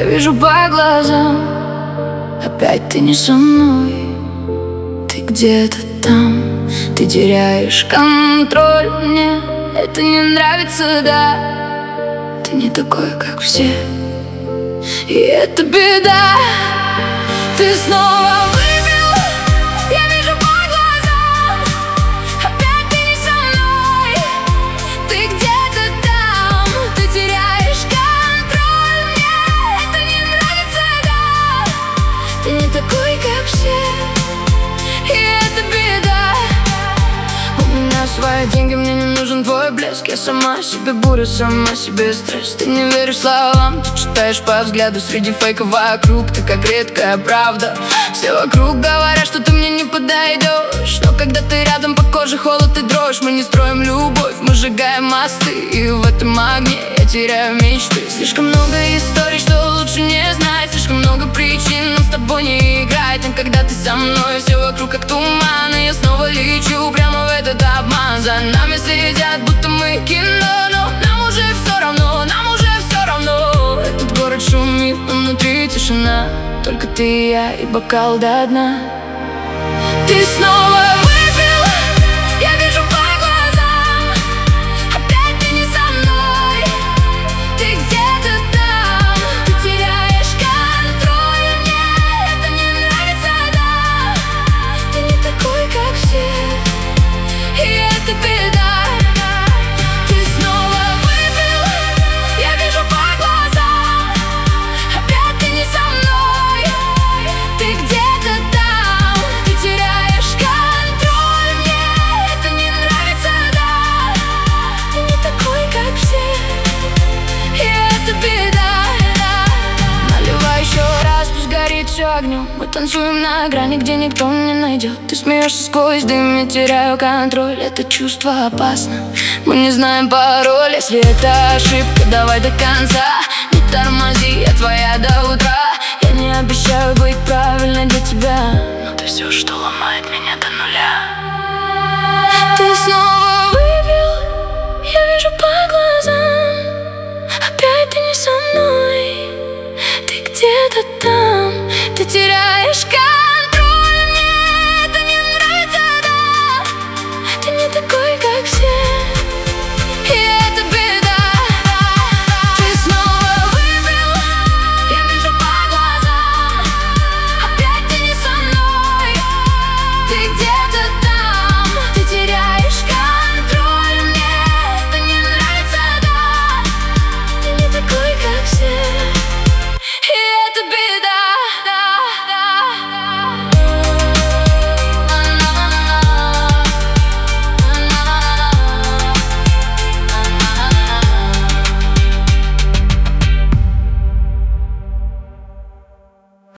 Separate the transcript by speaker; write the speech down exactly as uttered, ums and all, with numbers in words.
Speaker 1: вижу по глазам, опять ты не со мной. Ты где-то там, ты теряешь контроль. Мне это не нравится, да. Ты не такой, как все, и это беда. Ты снова выпил, я вижу по глазам, опять ты не со мной. Ты где-то там, ты теряешь контроль. Мне это не нравится, да. Ты не такой, как все, и это беда. У меня свои деньги, мне не нужен твой блеск. Я сама себе буря, сама себе стресс. Ты не веришь словам, ты читаешь по взгляду среди фейков вокруг. Ты как редкая правда. Все вокруг говорят, что ты мне не подойдешь, но когда ты рядом, по коже холод и дрожь. Мы не строим любовь, мы сжигаем мосты, и в этом огне я теряю мечты. Слишком много историй, что лучше не знать. Слишком много причин нам с тобой не играть. Но когда ты со мной, все вокруг как туман, и я снова лечу прямо в этот обман. За нами следят, будто мы кино, но нам уже все равно, нам уже все равно. Этот город шумит, но внутри тишина, только ты и я и бокал до дна. Ты снова выпил, я вижу по глазам, опять ты не со мной. Ты где-то там, ты теряешь контроль. Мне это не нравится, да. Ты не такой, как все, и это беда. Ты снова выпил, я вижу по глазам, опять ты не со мной. Ты где-то там, ты теряешь контроль. Мне это не нравится, да. Ты не такой, как все, и это беда. Наливай еще раз, пусть горит все огнем. Мы танцуем на грани, где никто не найдет. Ты смеешься сквозь дым, я теряю контроль. Это чувство опасно, мы не знаем пароль. Если это ошибка, давай до конца. Не тормози, я твоя до утра. Я не обещаю быть правильной для тебя, но ты все, что ломает меня до нуля. Ты снова выпил, я вижу по глазам, опять ты не со мной. Ты где-то там.